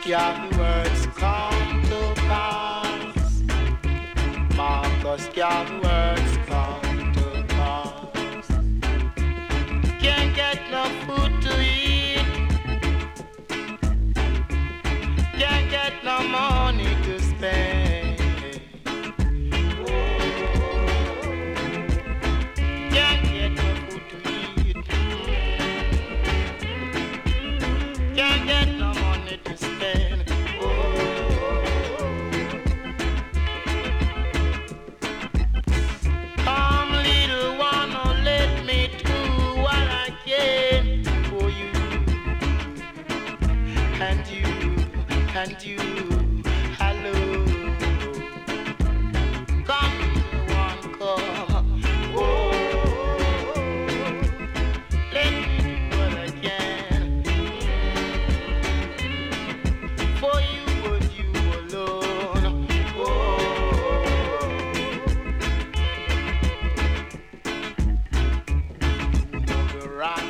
can the words come to pass? Marcus, can the words come to pass? Can't get no food to eat, can't get no money to spend. Can't get no food to eat, can't get no money to spend. Come, little one, oh, let me do what I can for you and you. Hello, come, little one, come. Oh, let me do what I can for you and you alone. Oh, the rock